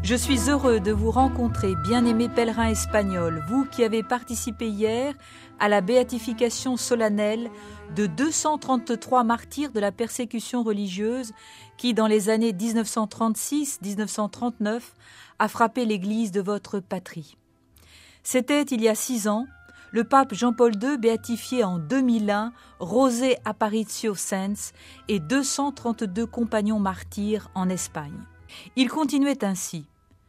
Je suis heureux de vous rencontrer, bien-aimés pèlerins espagnols, vous qui avez participé hier à la béatification solennelle de 233 martyrs de la persécution religieuse qui, dans les années 1936-1939, a frappé l'Église de votre patrie. C'était il y a 6 ans, le pape Jean-Paul II béatifiait en 2001 José Aparicio Sáenz et 232 compagnons martyrs en Espagne. Il continuait ainsi.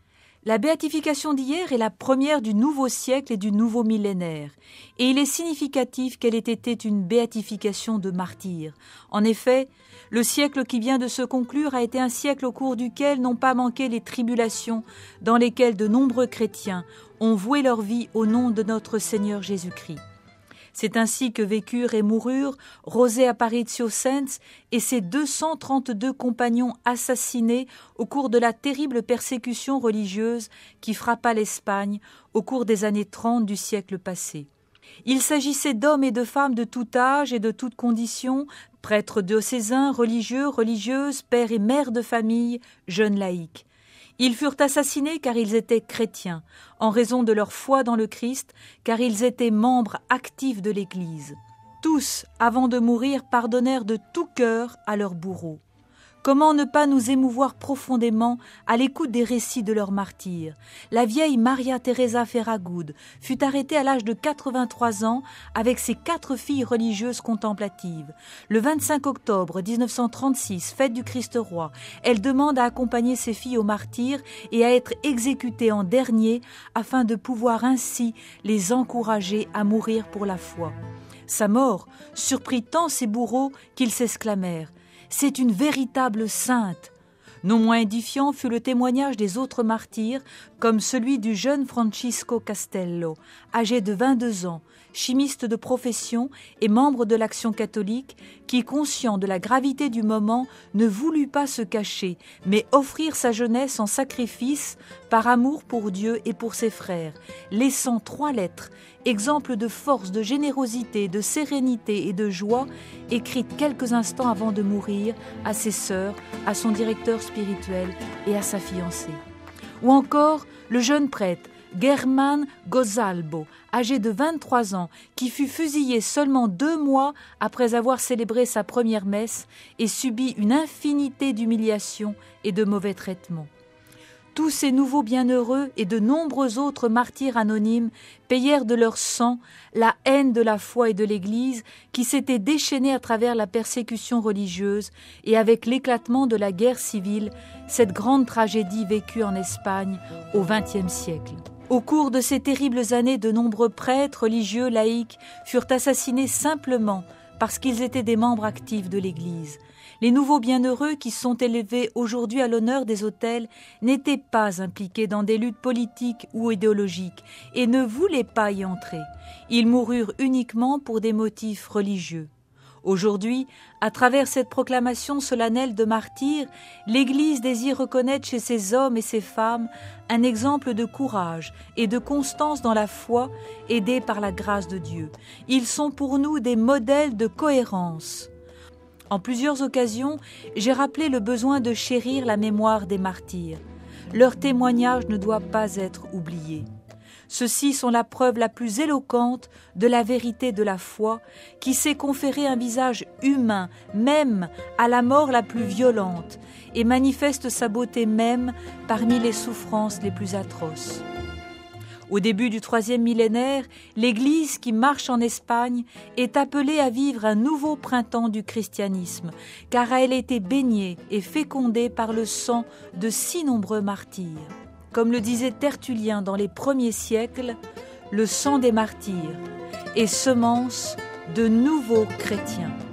La béatification d'hier est la première du nouveau siècle et du nouveau millénaire, et il est significatif qu'elle ait été une béatification de martyrs. En effet, le siècle qui vient de se conclure a été un siècle au cours duquel n'ont pas manqué les tribulations dans lesquelles de nombreux chrétiens ont voué leur vie au nom de notre Seigneur Jésus-Christ. C'est ainsi que vécurent et moururent José Aparicio Sáenz et ses 232 compagnons assassinés au cours de la terrible persécution religieuse qui frappa l'Espagne au cours des années 30 du siècle passé. Il s'agissait d'hommes et de femmes de tout âge et de toute condition, prêtres diocésains, religieux, religieuses, pères et mères de famille, jeunes laïcs. Ils furent assassinés car ils étaient chrétiens, en raison de leur foi dans le Christ, car ils étaient membres actifs de l'Église. Tous, avant de mourir, pardonnèrent de tout cœur à leurs bourreaux. Comment ne pas nous émouvoir profondément à l'écoute des récits de leurs martyrs? La vieille Maria Teresa Ferragut fut arrêtée à l'âge de 83 ans avec ses 4 filles religieuses contemplatives. Le 25 octobre 1936, fête du Christ-Roi, elle demande à accompagner ses filles au martyr et à être exécutée en dernier afin de pouvoir ainsi les encourager à mourir pour la foi. Sa mort surprit tant ses bourreaux qu'ils s'exclamèrent: c'est une véritable sainte. Non moins édifiant fut le témoignage des autres martyrs, comme celui du jeune Francisco Castello, âgé de 22 ans, chimiste de profession et membre de l'Action catholique, qui, conscient de la gravité du moment, ne voulut pas se cacher, mais offrir sa jeunesse en sacrifice par amour pour Dieu et pour ses frères, laissant 3 lettres, exemple de force, de générosité, de sérénité et de joie, écrites quelques instants avant de mourir à ses sœurs, à son directeur spirituel et à sa fiancée. Ou encore le jeune prêtre Germán Gozalbo, âgé de 23 ans, qui fut fusillé seulement 2 mois après avoir célébré sa première messe et subi une infinité d'humiliations et de mauvais traitements. Tous ces nouveaux bienheureux et de nombreux autres martyrs anonymes payèrent de leur sang la haine de la foi et de l'Église qui s'était déchaînée à travers la persécution religieuse et avec l'éclatement de la guerre civile, cette grande tragédie vécue en Espagne au XXe siècle. Au cours de ces terribles années, de nombreux prêtres, religieux, laïcs furent assassinés simplement parce qu'ils étaient des membres actifs de l'Église. Les nouveaux bienheureux qui sont élevés aujourd'hui à l'honneur des autels n'étaient pas impliqués dans des luttes politiques ou idéologiques et ne voulaient pas y entrer. Ils moururent uniquement pour des motifs religieux. Aujourd'hui, à travers cette proclamation solennelle de martyrs, l'Église désire reconnaître chez ces hommes et ces femmes un exemple de courage et de constance dans la foi, aidés par la grâce de Dieu. Ils sont pour nous des modèles de cohérence. En plusieurs occasions, j'ai rappelé le besoin de chérir la mémoire des martyrs. Leur témoignage ne doit pas être oublié. Ceux-ci sont la preuve la plus éloquente de la vérité de la foi qui sait conférer un visage humain, même à la mort la plus violente, et manifeste sa beauté même parmi les souffrances les plus atroces. Au début du 3e millénaire, l'Église qui marche en Espagne est appelée à vivre un nouveau printemps du christianisme, car elle a été baignée et fécondée par le sang de si nombreux martyrs. Comme le disait Tertullien dans les premiers siècles, le sang des martyrs est semence de nouveaux chrétiens.